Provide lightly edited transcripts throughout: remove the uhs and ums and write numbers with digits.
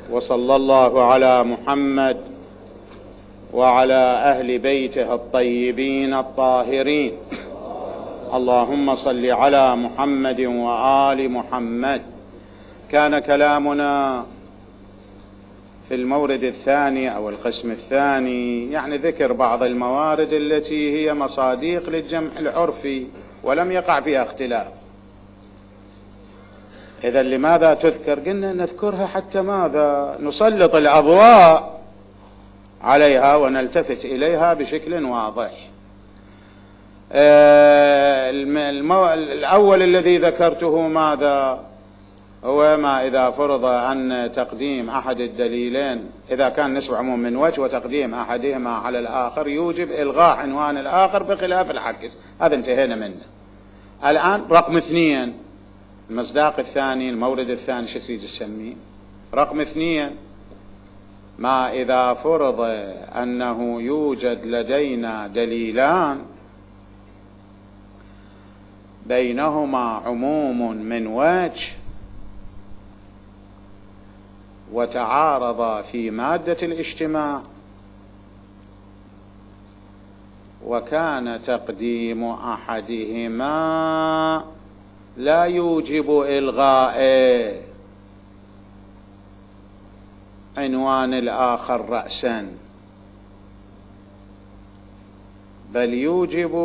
وصلى الله على محمد وعلى أهل بيته الطيبين الطاهرين. اللهم صل على محمد وآل محمد. كان كلامنا في المورد الثاني أو القسم الثاني يعني ذكر بعض الموارد التي هي مصاديق للجمع العرفي ولم يقع فيها اختلاف. إذا لماذا تذكر؟ قلنا نذكرها حتى ماذا؟ نسلط الأضواء عليها ونلتفت إليها بشكل واضح. الأول الذي ذكرته ماذا؟ هو ما إذا فرض أن تقديم أحد الدليلين إذا كان نسبة عموم من وجه وتقديم أحدهما على الآخر يوجب إلغاء عنوان الآخر بخلاف العكس. هذا انتهينا منه. الآن رقم 2 المصداق الثاني المورد الثاني شو تريد تسميه؟ رقم 2 ما إذا فرض أنه يوجد لدينا دليلان بينهما عموم من وجه وتعارضا في مادة الاجتماع وكان تقديم أحدهما لا يوجب إلغاء عنوان الآخر رأسا، بل يوجب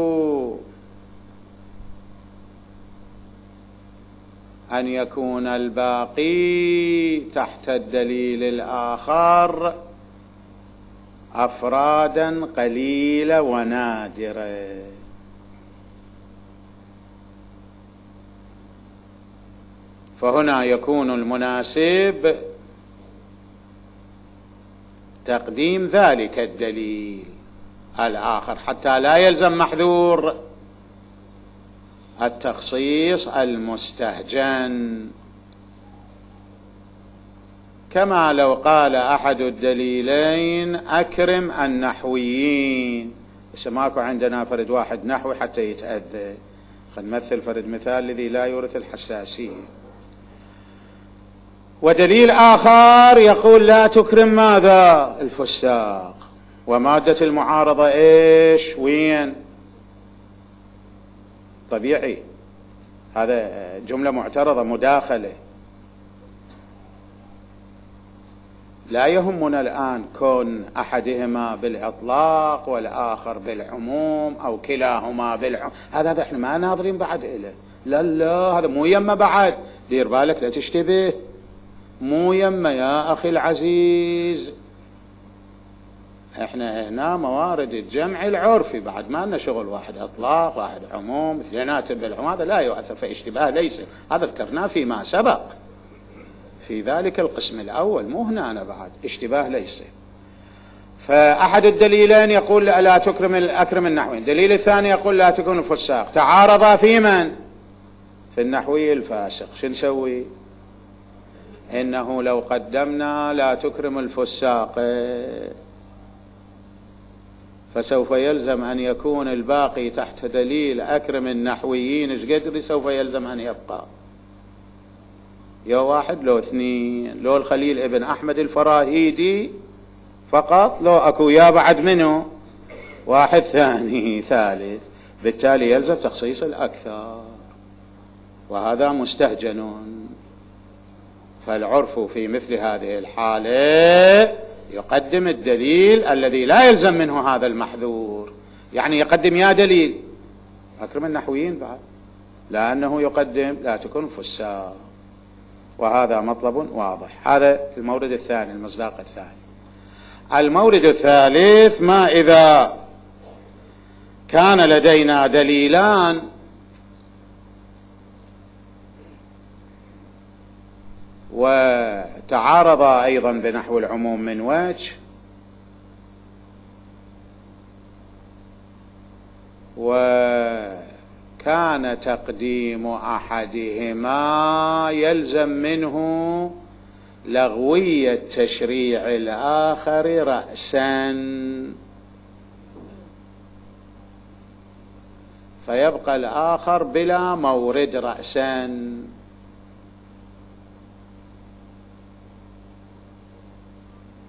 أن يكون الباقي تحت الدليل الآخر أفرادا قليلة ونادرة. فهنا يكون المناسب تقديم ذلك الدليل الآخر حتى لا يلزم محذور التخصيص المستهجن، كما لو قال أحد الدليلين أكرم النحويين، بس ماكو عندنا فرد واحد نحوي حتى يتأذى، خلينا نمثل فرد مثال الذي لا يورث الحساسية. ودليل آخر يقول لا تكرم ماذا؟ الفساق. ومادة المعارضة إيش؟ وين؟ طبيعي، هذا جملة معترضة مداخلة. لا يهمنا الآن كون أحدهما بالإطلاق والآخر بالعموم أو كلاهما بالعموم، هذا احنا ما ناظرين بعد إله. لا هذا مو يمه بعد، دير بالك لا تشتبه، مو يمه يا أخي العزيز. احنا هنا موارد الجمع العرفي، بعد ما لنا شغل واحد اطلاق واحد عموم اثنينات بالعموم، هذا لا يؤثر في اشتباه ليس، هذا ذكرناه فيما سبق في ذلك القسم الاول، مو هنا أنا بعد اشتباه ليس. فاحد الدليلين يقول لا اكرم النحوين، الدليل الثاني يقول لا تكون الفساق، تعارضا في من؟ في النحوي الفاسق. شو نسوي؟ انه لو قدمنا لا تكرم الفساق فسوف يلزم أن يكون الباقي تحت دليل أكرم النحويين. إيش قدر سوف يلزم أن يبقى؟ يا واحد لو 2، لو الخليل ابن أحمد الفراهيدي فقط، لو أكو يا بعد منه واحد ثاني ثالث، بالتالي يلزم تخصيص الأكثر، وهذا مستهجن. فالعرف في مثل هذه الحالة يقدم الدليل الذي لا يلزم منه هذا المحذور، يعني يقدم يا دليل أكرم النحويين بعد، لأنه يقدم لا تكون فساق، وهذا مطلب واضح. هذا المورد الثاني المصداق الثاني. المورد الثالث ما إذا كان لدينا دليلان وتعارض أيضا بنحو العموم من وجه، وكان تقديم أحدهما يلزم منه لغوية تشريع الآخر رأسا، فيبقى الآخر بلا مورد رأسا.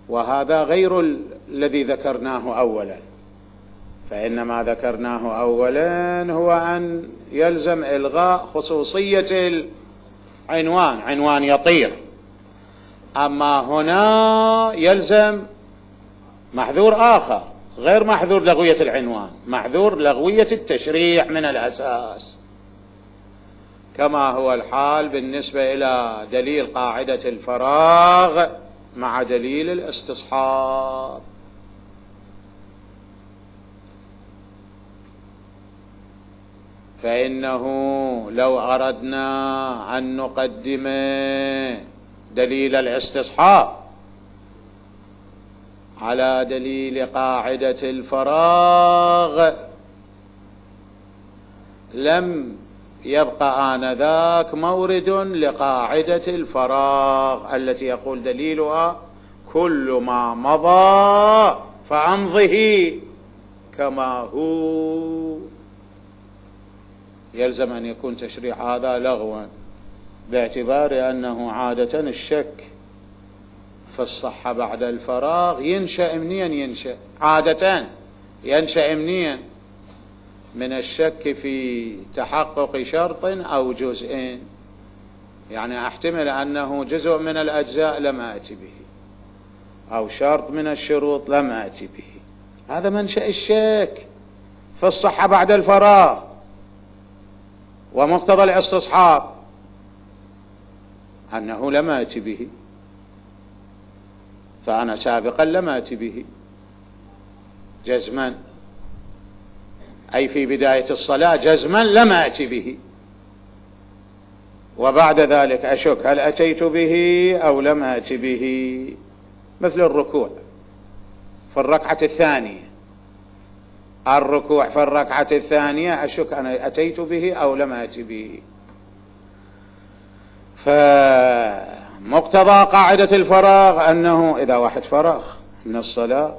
وهذا غير الذي ذكرناه أولا. فإن ما ذكرناه أولا هو أن يلزم إلغاء خصوصية العنوان، عنوان يطير. أما هنا يلزم محذور آخر غير محذور لغوية العنوان، محذور لغوية التشريع من الأساس، كما هو الحال بالنسبة إلى دليل قاعدة الفراغ مع دليل الاستصحاب. فإنه لو أردنا أن نقدم دليل الاستصحاب على دليل قاعدة الفراغ لم يبقى آنذاك مورد لقاعدة الفراغ التي يقول دليلها كل ما مضى فأمضه كما هو. يلزم أن يكون تشريع هذا لغوا، باعتبار أنه عادة الشك في الصحة بعد الفراغ ينشأ منين؟ ينشأ عادة ينشأ منين؟ من الشك في تحقق شرط أو جزء، يعني أحتمل أنه جزء من الأجزاء لم آتي به، أو شرط من الشروط لم آتي به. هذا منشأ الشك في الصحة بعد الفراغ، ومقتضى الاستصحاب أنه لم آتي به، فأنا سابقا لم آتي به جزما، أي في بداية الصلاة جزما لم آتي به، وبعد ذلك أشك هل أتيت به أو لم آتي به. مثل الركوع في الركعة الثانية، الركوع في الركعة الثانية أشك أنا أتيت به أو لم آتي به. فمقتضى قاعدة الفراغ أنه إذا واحد فرغ من الصلاة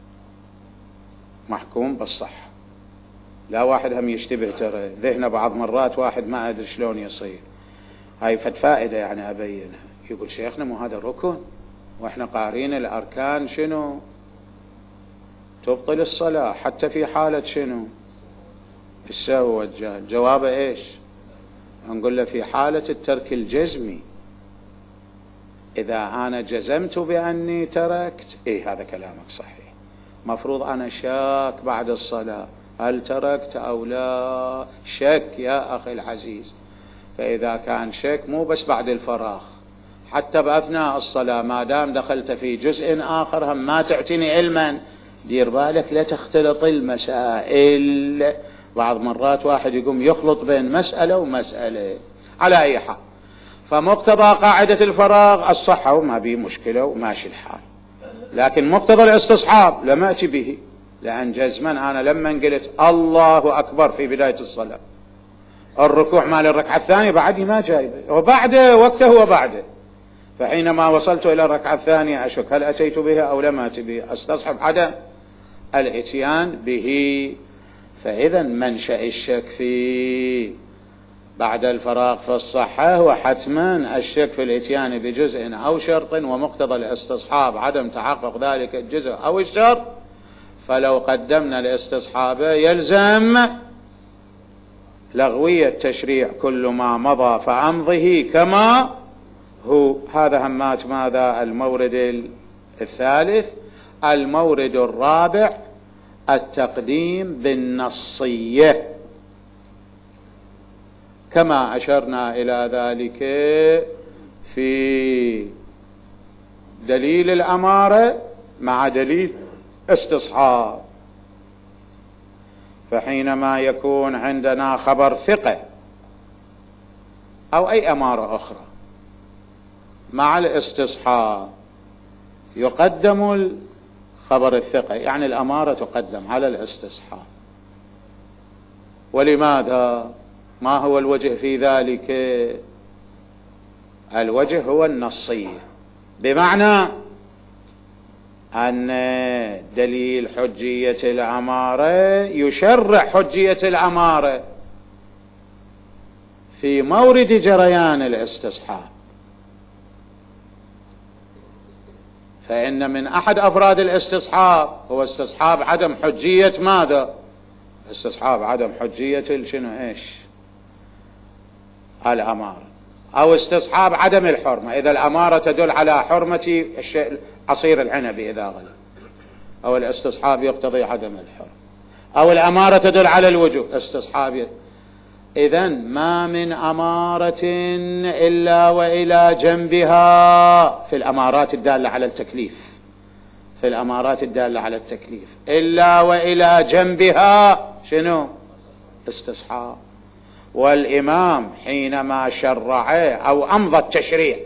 محكوم بالصح. لا واحد هم يشتبه، ترى ذهنه بعض مرات واحد ما أدري شلون يصير، هاي فائدة يعني أبينها. يقول شيخنا مو هذا ركن وإحنا قارين الأركان شنو تبطل الصلاة حتى في حالة شنو السهو والجهل. جوابه إيش؟ نقول له في حالة الترك الجزمي، إذا أنا جزمت بأني تركت هذا كلامك صحيح، مفروض أنا شاك بعد الصلاة هل تركت أو لا، شك يا أخي العزيز. فإذا كان شك مو بس بعد الفراغ، حتى بأثناء الصلاة ما دام دخلت في جزء آخر هم ما تعتني علما، دير بالك لا تختلط المسائل. بعض مرات واحد يقوم يخلط بين مسألة ومسألة. على أي حال، فمقتضى قاعدة الفراغ الصحة وما بيه مشكلة وماشي الحال، لكن مقتضى الاستصحاب لم أتي به، لأن جزما أنا لما قلت الله أكبر في بداية الصلاة الركوع مال الركعة الثانية بعدي ما جايبه، وبعده وقته وبعده، فحينما وصلت إلى الركعة الثانية أشك هل أتيت بها أو لم أتي به، أستصحب عدم الاتيان به. فإذا منشأ الشك في بعد الفراغ في الصحة وحتما الشك في الاتيان بجزء أو شرط، ومقتضى الاستصحاب عدم تحقق ذلك الجزء أو الشرط. فلو قدمنا الاستصحاب يلزم لغوية تشريع كل ما مضى فأمضه كما هو. هذا همات ماذا؟ المورد الثالث. المورد الرابع التقديم بالنصية، كما أشرنا إلى ذلك في دليل الأمارة مع دليل استصحاب. فحينما يكون عندنا خبر ثقة أو أي أمارة أخرى مع الاستصحاب يقدم خبر الثقة، يعني الأمارة تقدم على الاستصحاب. ولماذا؟ ما هو الوجه في ذلك؟ الوجه هو النصية، بمعنى أن دليل حجية الأمارة يشرع حجية الأمارة في مورد جريان الاستصحاب. فإن من أحد أفراد الاستصحاب هو استصحاب عدم حجية ماذا؟ استصحاب عدم حجية شنو إيش؟ الأمارة، أو استصحاب عدم الحرمة، إذا الأمارة تدل على حرمة الشيء عصير العنب إذا غلى، أو الاستصحاب يقتضي عدم الحرمة، أو الأمارة تدل على الوجوب استصحاب. إذن ما من أمارة إلا وإلى جنبها في الأمارات الدالة على التكليف، في الأمارات الدالة على التكليف إلا وإلى جنبها شنو؟ استصحاب. والإمام حينما شرع أو أمضى التشريع،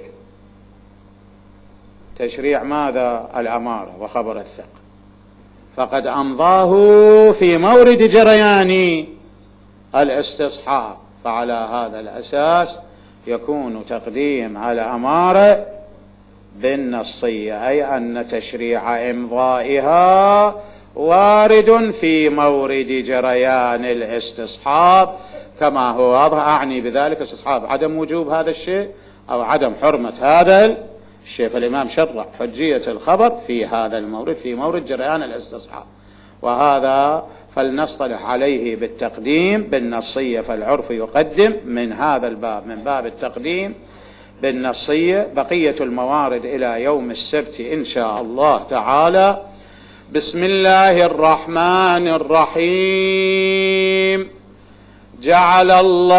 تشريع ماذا؟ الأمارة وخبر الثقة، فقد أمضاه في مورد جريان الاستصحاب، فعلى هذا الأساس يكون تقديم الأمارة بالنصية، أي أن تشريع إمضائها وارد في مورد جريان الاستصحاب كما هو واضح. أعني بذلك استصحاب عدم وجوب هذا الشيء أو عدم حرمة هذا الشيء، فالإمام شرع حجية الخبر في هذا المورد، في مورد جريان الاستصحاب، وهذا فلنصطلح عليه بالتقديم بالنصية، فالعرف يقدم من هذا الباب، من باب التقديم بالنصية. بقية الموارد إلى يوم السبت إن شاء الله تعالى. بسم الله الرحمن الرحيم. جعل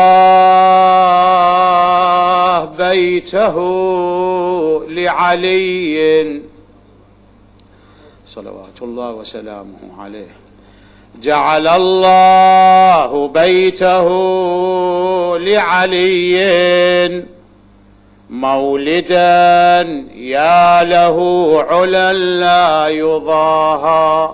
الله بيته لعلي صلوات الله وسلامه عليه. جعل الله بيته لعلي مولدا يا له علا لا يضاهى،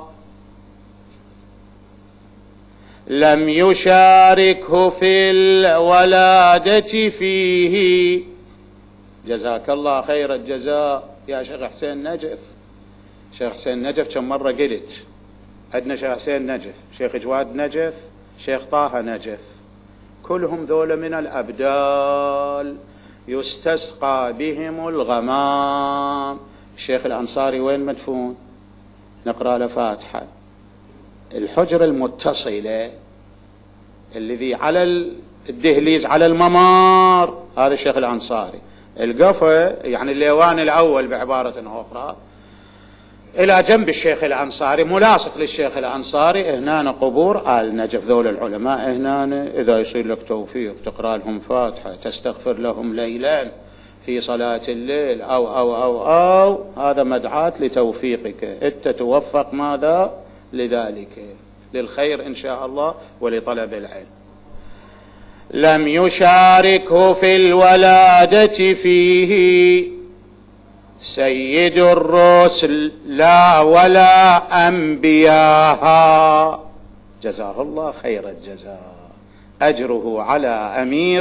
لم يشاركه في الولادة فيه. جزاك الله خير الجزاء يا شيخ حسين نجف. شيخ حسين نجف كم مرة قلت عندنا شيخ حسين نجف، شيخ جواد نجف، شيخ طه نجف، كلهم ذول من الأبدال يستسقى بهم الغمام. الشيخ الأنصاري وين مدفون؟ نقرأ له فاتحة. الحجر المتصلة الذي على الدهليز على الممار هذا الشيخ الأنصاري. القفة يعني الليوان الأول بعبارة أخرى إلى جنب الشيخ الأنصاري، ملاصق للشيخ الأنصاري. هنا قبور آل نجف ذول العلماء. هنا إذا يصير لك توفيق تقرأ لهم فاتحة، تستغفر لهم ليلا في صلاة الليل أو هذا مدعاة لتوفيقك، أنت توفق ماذا لذلك، للخير إن شاء الله ولطلب العلم. لم يشاركه في الولادة فيه سيد الرسل لا ولا أنبياها. جزاه الله خير الجزاء، أجره على أمير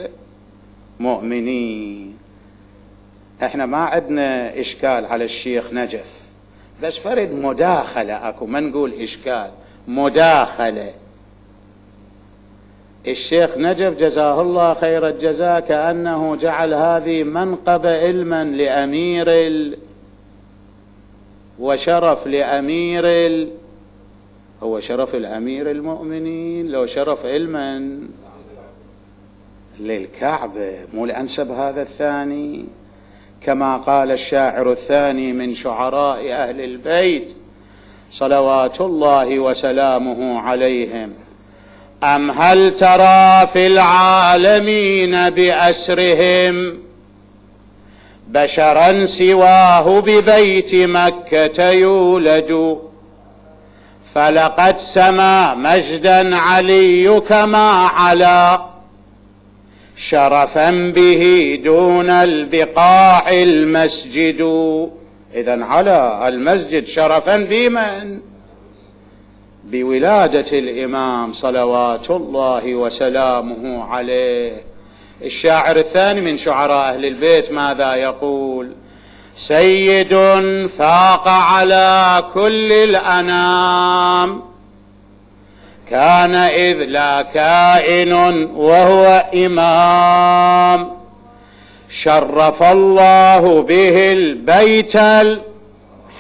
المؤمنين. احنا ما عندنا إشكال على الشيخ نجف، بس فرد مداخلة أكو، ما نقول إشكال، مداخلة. الشيخ نجف جزاه الله خير الجزاء كأنه جعل هذه منقبة علما لأمير وشرف لأمير هو شرف الأمير المؤمنين، لو شرف علما للكعبة مو الأنسب هذا الثاني؟ كما قال الشاعر الثاني من شعراء أهل البيت صلوات الله وسلامه عليهم: أم هل ترى في العالمين بأسرهم بشرا سواه ببيت مكة يولد، فلقد سما مجدا علي كما علا شرفا به دون البقاع المسجد. إذن على المسجد شرفا بمن؟ بولادة الإمام صلوات الله وسلامه عليه. الشاعر الثاني من شعراء أهل البيت ماذا يقول؟ سيد فاق على كل الأنام كان إذ لا كائن وهو إمام، شرف الله به البيت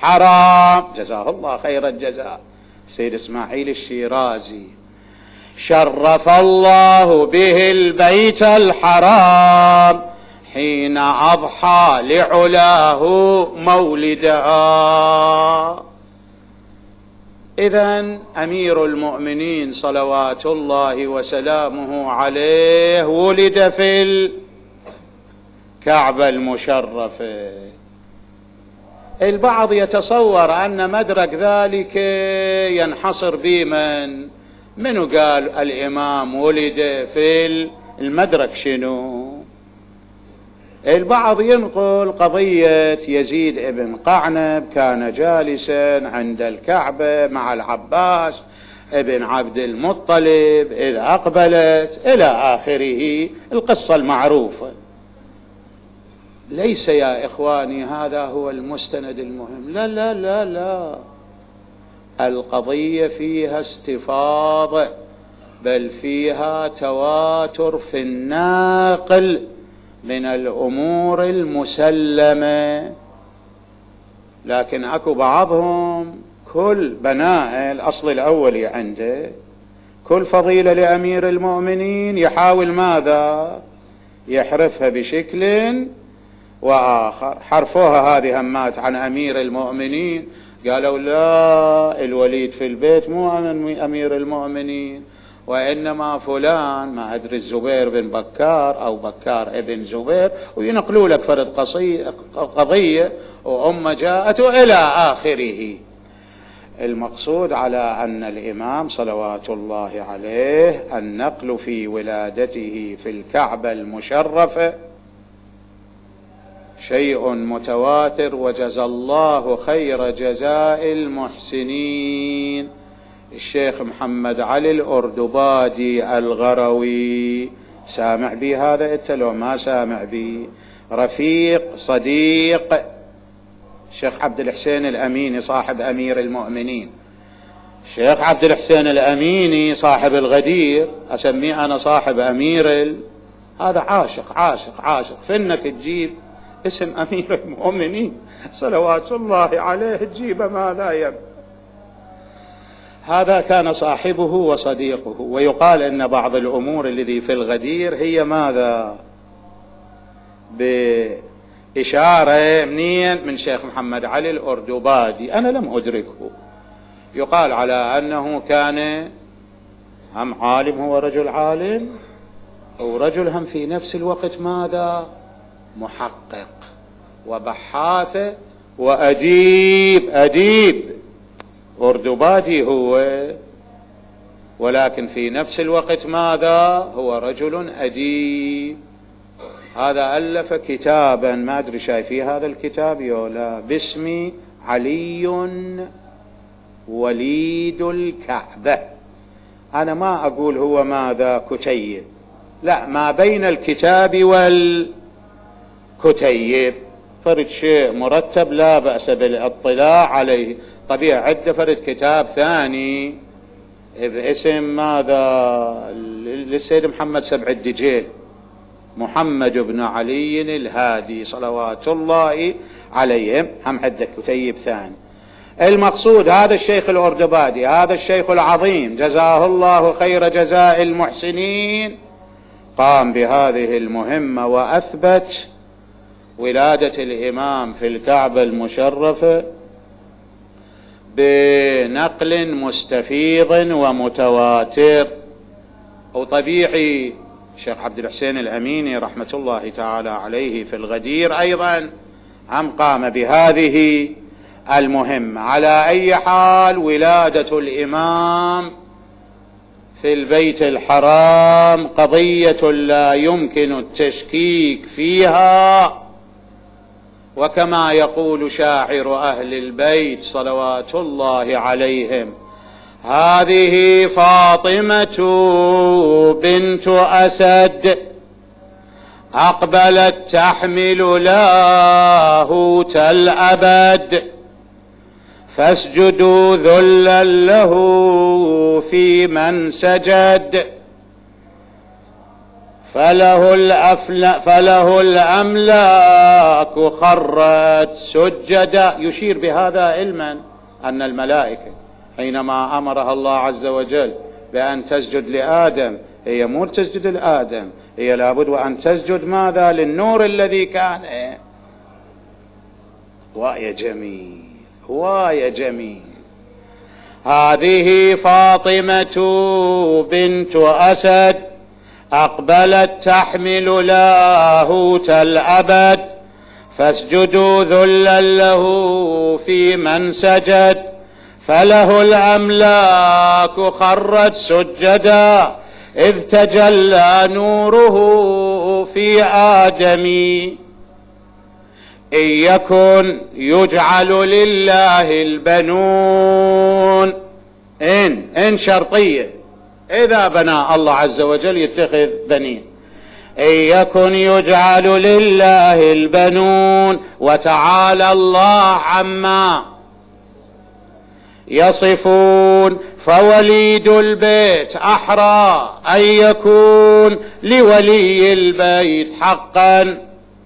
الحرام، جزاه الله خير الجزاء سيد إسماعيل الشيرازي، شرف الله به البيت الحرام حين أضحى لعلاه مولدها. إذن أمير المؤمنين صلوات الله وسلامه عليه ولد في الكعبة المشرفة. البعض يتصور أن مدرك ذلك ينحصر منو قال الإمام ولد في المدرك شنو؟ البعض ينقل قضية يزيد ابن قعنب كان جالسا عند الكعبة مع العباس ابن عبد المطلب إذ أقبلت إلى آخره القصة المعروفة. ليس يا إخواني هذا هو المستند المهم، لا لا لا لا، القضية فيها استفاضة، بل فيها تواتر في الناقل من الأمور المسلمة. لكن أكو بعضهم كل بناء الأصل الأولي عنده، كل فضيلة لأمير المؤمنين يحاول ماذا؟ يحرفها بشكل وآخر. حرفوها هذه همات عن أمير المؤمنين، قالوا لا الوليد في البيت مو أمير المؤمنين، وإنما فلان ما أدري الزبير بن بكار أو بكار ابن زبير، وينقلوا لك فرد قضية وأم جاءت إلى آخره. المقصود على أن الإمام صلوات الله عليه النقل في ولادته في الكعبة المشرفة شيء متواتر، وجزى الله خير جزاء المحسنين. الشيخ محمد علي الأردبادي الغروي، سامع بي هذا انت لو ما سامع بي؟ رفيق صديق الشيخ عبد الحسين الأميني صاحب أمير المؤمنين. الشيخ عبد الحسين الأميني صاحب الغدير أسميه أنا صاحب أمير هذا عاشق عاشق عاشق، فإنك تجيب اسم أمير المؤمنين صلوات الله عليه تجيب ماذا يبقى. هذا كان صاحبه وصديقه. ويقال أن بعض الأمور الذي في الغدير هي ماذا؟ بإشارة من شيخ محمد علي الأردبادي، أنا لم أدركه. يقال على أنه كان هم عالم، هو رجل عالم، ورجل هم في نفس الوقت ماذا؟ محقق وبحاث وأديب. أردبادي هو، ولكن في نفس الوقت ماذا؟ هو رجل أديب. هذا ألف كتابا، ما أدري شايفي هذا الكتاب يولا، باسم علي وليد الكعبة. أنا ما أقول هو ماذا كتيب، لا، ما بين الكتاب والكتيب فرد شيء مرتب لا بأس بالاطلاع عليه. طبيعي عنده فرد كتاب ثاني باسم ماذا؟ للسيد محمد سبع الدجيل، محمد بن علي الهادي صلوات الله عليهم، هم عنده كتيب ثاني. المقصود هذا الشيخ الأردبادي، هذا الشيخ العظيم جزاه الله خير جزاء المحسنين، قام بهذه المهمة وأثبت ولادة الإمام في الكعبة المشرفة بنقل مستفيض ومتواتر. وطبيعي الشيخ عبد الحسين الأميني رحمة الله تعالى عليه في الغدير أيضا هم قام بهذه المهمة. على أي حال ولادة الإمام في البيت الحرام قضية لا يمكن التشكيك فيها، وكما يقول شاعر أهل البيت صلوات الله عليهم: هذه فاطمة بنت أسد أقبلت تحمل لاهوت الأبد، فاسجدوا ذلا له في من سجد، فله الأملاك خرت سجدا. يشير بهذا علما أن الملائكة حينما أمرها الله عز وجل بأن تسجد لآدم، هي مو تسجد لآدم، هي لابد وأن تسجد ماذا؟ للنور الذي كان. ويا جميل، ويا جميل. هذه فاطمة بنت أسد أقبلت تحمل لاهوت الأبد، فاسجدوا ذلا له في من سجد، فله الأملاك خرت سجدا، إذ تجلى نوره في آدم. إن يكن يجعل لله البنون، إن شرطية، إذا بنى الله عز وجل يتخذ بنين. إن يكن يجعل لله البنون، وتعالى الله عما يصفون، فوليد البيت أحرى أن يكون لولي البيت حقا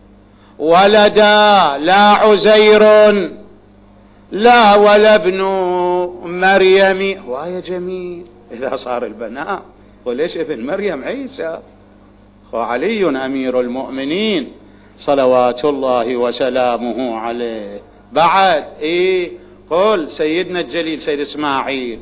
ولدا، لا عزير لا ولا ابن مريم. ويا جميل، إذا صار البناء وليش ابن مريم عيسى؟ وعلي أمير المؤمنين صلوات الله وسلامه عليه. بعد قل سيدنا الجليل سيد إسماعيل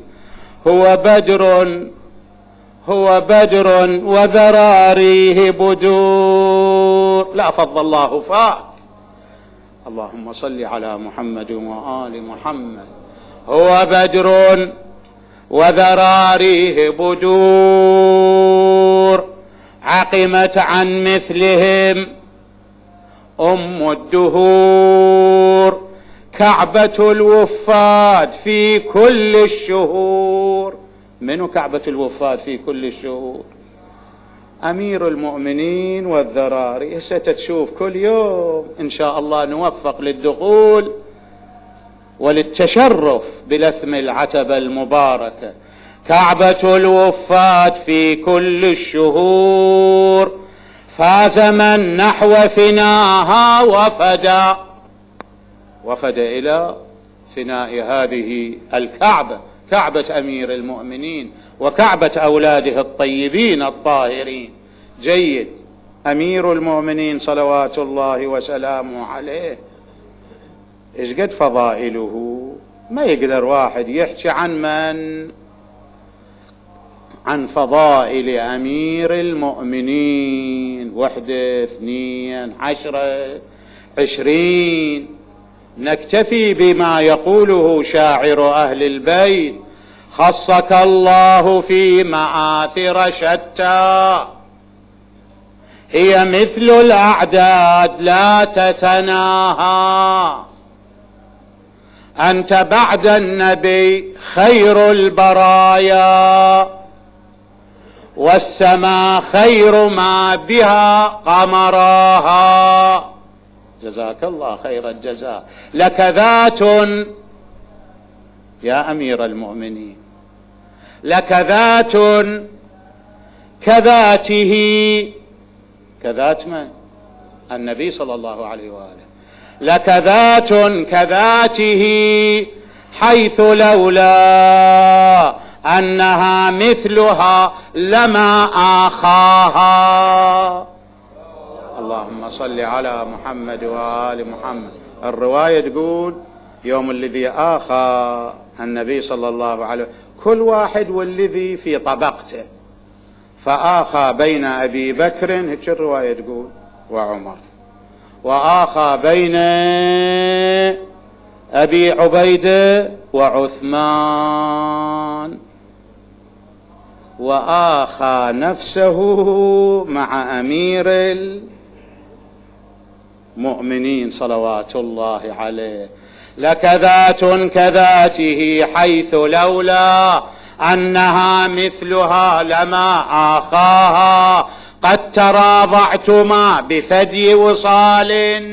هو بدر وذراريه بدور، لا فضل الله فاك. اللهم صل على محمد وآل محمد. هو بدر وذراريه بدور، عقمت عن مثلهم الدهور، كعبة الوفاد في كل الشهور. منو كعبة الوفاد في كل الشهور؟ أمير المؤمنين والذراري. ستشوف كل يوم إن شاء الله نوفق للدخول وللتشرف بلثم العتبة المباركة. كعبة الوفاد في كل الشهور، فاز من نحو فناها وفد إلى فناء هذه الكعبة، كعبة أمير المؤمنين وكعبة أولاده الطيبين الطاهرين. جيد. أمير المؤمنين صلوات الله وسلامه عليه إيش قد فضائله؟ ما يقدر واحد يحكي عن فضائل أمير المؤمنين 1 2 10 20. نكتفي بما يقوله شاعر أهل البيت: خصك الله في مآثر شتى، هي مثل الأعداد لا تتناهى، أنت بعد النبي خير البرايا، والسماء خير ما بها قمراها. جزاك الله خير الجزاء. لك ذات يا أمير المؤمنين، لك ذات كذاته، كذات من؟ النبي صلى الله عليه وآله. لك ذات كذاته، حيث لولا أنها مثلها لما آخاها. اللهم صل على محمد وآل محمد. الرواية تقول يوم الذي آخى النبي صلى الله عليه وسلم كل واحد والذي في طبقته، فآخى بين أبي بكر، هيك الرواية تقول، وعمر، وآخى بين أبي عبيدة وعثمان، وآخى نفسه مع أمير المؤمنين صلوات الله عليه. لك ذات كذاته، حيث لولا أنها مثلها لما آخاها، قد تراضعتما بثدي وصال،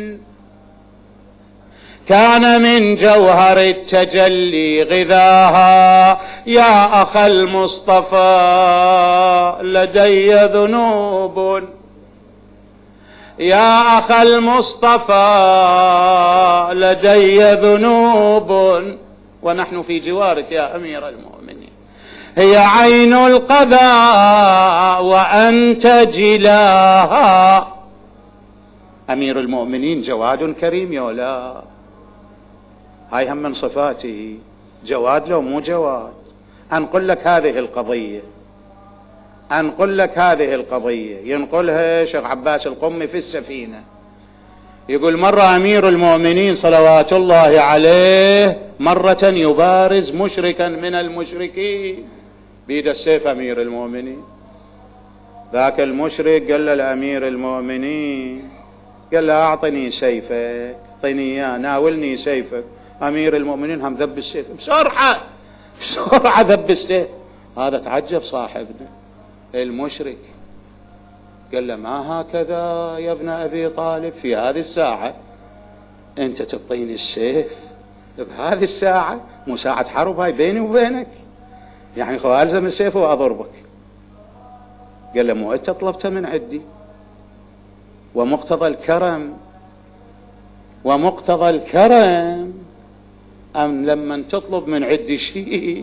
كان من جوهر التجلي غذاها. يا أخ المصطفى لدي ذنوب يا أخ المصطفى لدي ذنوب ونحن في جوارك يا أمير المؤمنين، هي عين القضاء وأنت جلاها. أمير المؤمنين جواد كريم يولا، هاي هم من صفاته، جواد لو مو جواد. أنقل لك هذه القضية، أنقل لك هذه القضية ينقلها شيخ عباس القمي في السفينة، يقول مرة أمير المؤمنين صلوات الله عليه مرة يبارز مشركا من المشركين بيد السيف أمير المؤمنين. ذاك المشرك قال له لأمير المؤمنين، قال له أعطني سيفك، أعطني إياه، ناولني سيفك. أمير المؤمنين هم ذب السيف بسرعة بسرعة، ذب السيف. هذا تعجب صاحبنا المشرك، قال له ما هكذا يا ابن أبي طالب في هذه الساعة أنت تعطيني السيف بهذه الساعة؟ مو ساعة حرب هاي بيني وبينك، يعني خو ألزم السيف وأضربك. قال له مو أنت طلبت من عندي، ومقتضى الكرم ومقتضى الكرم أم لما تطلب من عندي شيء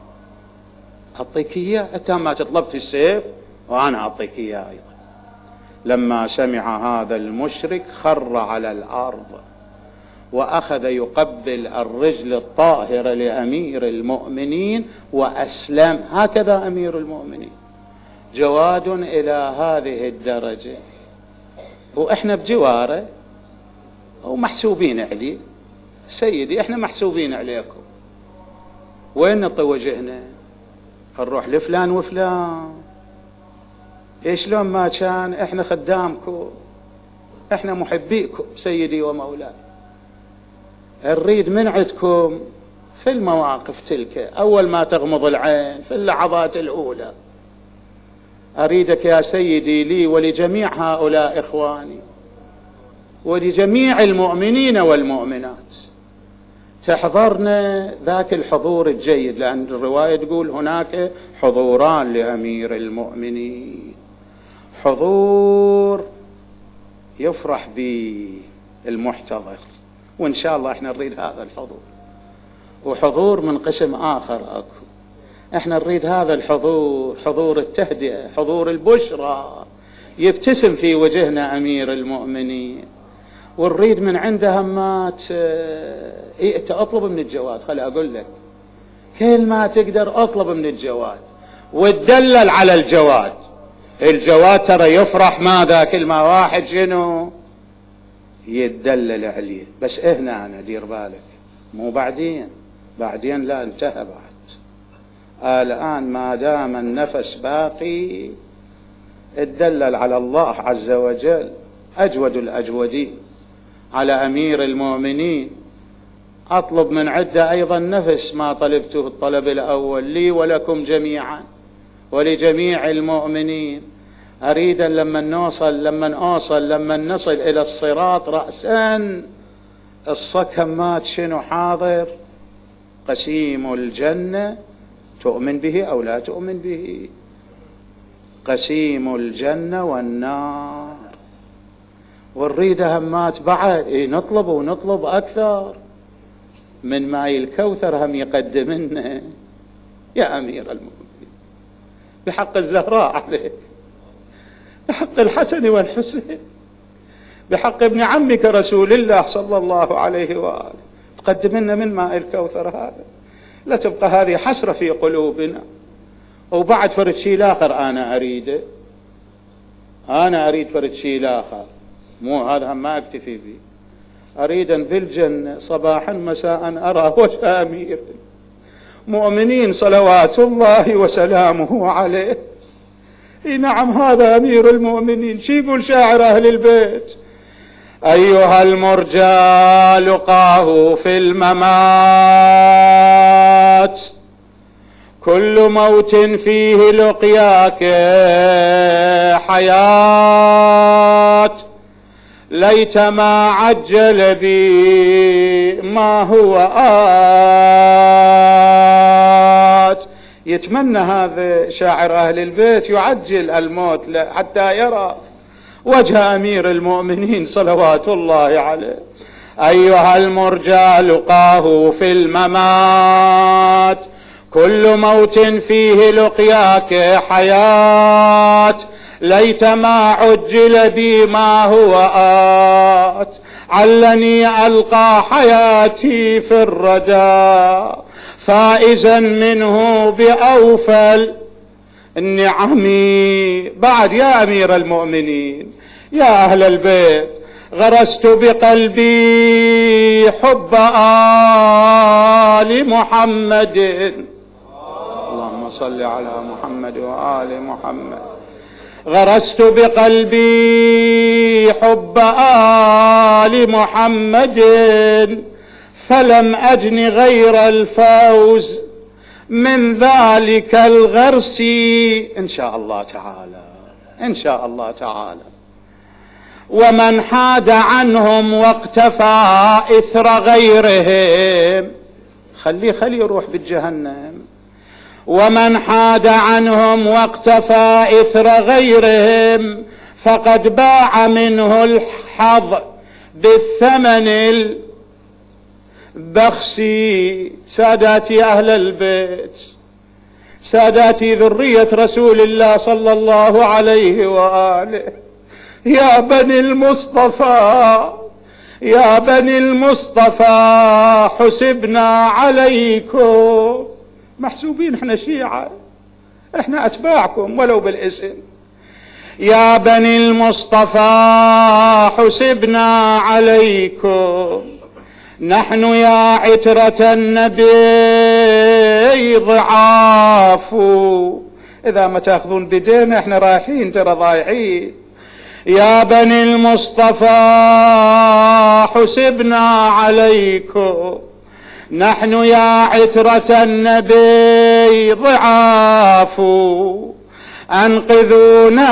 أعطيك إياه، أنت ما طلبت السيف وأنا أعطيك إياه أيضا. لما سمع هذا المشرك خر على الأرض وأخذ يقبل الرجل الطاهرة لأمير المؤمنين وأسلم. هكذا أمير المؤمنين جواد إلى هذه الدرجة، وإحنا بجواره ومحسوبين عليه. سيدي إحنا محسوبين عليكم، وين نطي وجهنا؟ نروح لفلان وفلان، إيش لون ما كان إحنا خدامكم، إحنا محبيكم سيدي ومولاي. نريد من عندكم في المواقف تلك أول ما تغمض العين في اللحظات الأولى، أريدك يا سيدي لي ولجميع هؤلاء إخواني ولجميع المؤمنين والمؤمنات تحضرنا ذاك الحضور الجيد، لأن الرواية تقول هناك حضوران لأمير المؤمنين، حضور يفرح به المحتضر، وإن شاء الله احنا نريد هذا الحضور، وحضور من قسم آخر أكو، احنا نريد هذا الحضور، حضور التهدئة، حضور البشرى، يبتسم في وجهنا أمير المؤمنين، ونريد من عنده همات. اطلب من الجواد، خلي أقول لك كل ما تقدر اطلب من الجواد وتدلل على الجواد. الجواد ترى يفرح ماذا كل ما واحد شنو يتدلل عليه، بس هنا أنا دير بالك، مو بعدين لا، انتهى بعد. الآن ما دام النفس باقي اتدلل على الله عز وجل، أجود الأجودين على أمير المؤمنين. أطلب من عدة أيضا نفس ما طلبته الطلب الأول لي ولكم جميعا ولجميع المؤمنين. أريد لما نصل إلى الصراط رأسا الصكمات شنو حاضر؟ قسيم الجنة، تؤمن به أو لا تؤمن به؟ قسيم الجنة والنار. والريد همات بعد نطلب أكثر من ماء الكوثر هم يقدمنا يا أمير المؤمنين، بحق الزهراء عليك، بحق الحسن والحسين، بحق ابن عمك رسول الله صلى الله عليه وآله، تقدم لنا من ماء الكوثر هذا، لا تبقى هذه حسرة في قلوبنا. وبعد فرد شيء الآخر أنا أريد فرد شيء الآخر، مو هذا ما أكتفي به، أريدا في الجنة صباحا مساء أرى وجه أمير مؤمنين صلوات الله وسلامه عليه. نعم هذا أمير المؤمنين. شي يقول شاعر أهل البيت؟ أيها المرجى لقاه في الممات، كل موت فيه لقياك حياة، ليت ما عجل بي ما هو آت. يتمنى هذا شاعر أهل البيت يعجل الموت حتى يرى وجه أمير المؤمنين صلوات الله عليه. أيها المرجى لقاه في الممات، كل موت فيه لقياك حياة، ليت ما عجل بي ما هو آت، علني ألقى حياتي في الردى، فائزا منه بأوفل النعم. بعد يا أمير المؤمنين يا أهل البيت، غرست بقلبي حب آل محمد، اللهم صل على محمد وآل محمد. غرست بقلبي حب آل محمد، فلم أجن غير الفوز من ذلك الغرس، إن شاء الله تعالى، إن شاء الله تعالى. ومن حاد عنهم واقتفى إثر غيرهم، خليه يروح بالجهنم. ومن حاد عنهم واقتفى إثر غيرهم، فقد باع منه الحظ بالثمن البخسي. ساداتي أهل البيت، ساداتي ذرية رسول الله صلى الله عليه وآله، يا بني المصطفى، يا بني المصطفى، حسبنا عليكم. محسوبين احنا شيعة، احنا اتباعكم ولو بالاسم. يا بني المصطفى حسبنا عليكم، نحن يا عترة النبي ضعاف، اذا ما تاخذون بدينا احنا رايحين ترى ضايعين. يا بني المصطفى حسبنا عليكم، نحن يا عترة النبي ضعاف، أنقذونا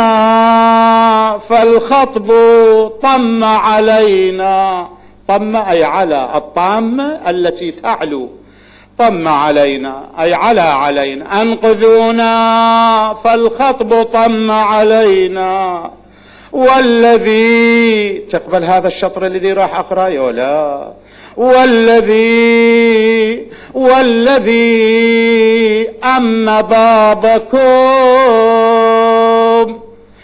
فالخطب طم علينا. طم أي على، الطامة التي تعلو، طم علينا أي علينا. أنقذونا فالخطب طم علينا، والذي، تقبل هذا الشطر الذي راح أقرأ ولا؟ والذي أم بابكم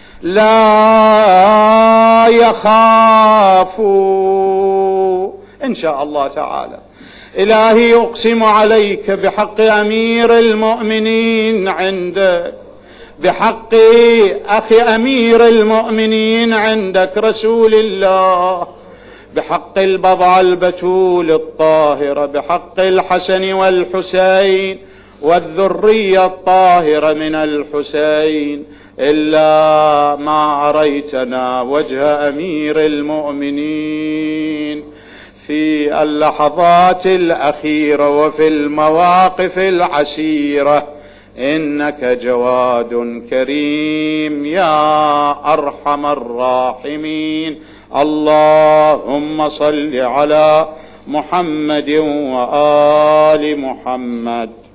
لا يخاف، إن شاء الله تعالى. إلهي أقسم عليك بحق أمير المؤمنين عندك، بحق أخي أمير المؤمنين عندك رسول الله، بحق البضع البتول الطاهرة، بحق الحسن والحسين والذرية الطاهرة من الحسين، إلا ما أريتنا وجه أمير المؤمنين في اللحظات الأخيرة وفي المواقف العسيرة، إنك جواد كريم يا أرحم الراحمين. اللهم صل على محمد وآل محمد.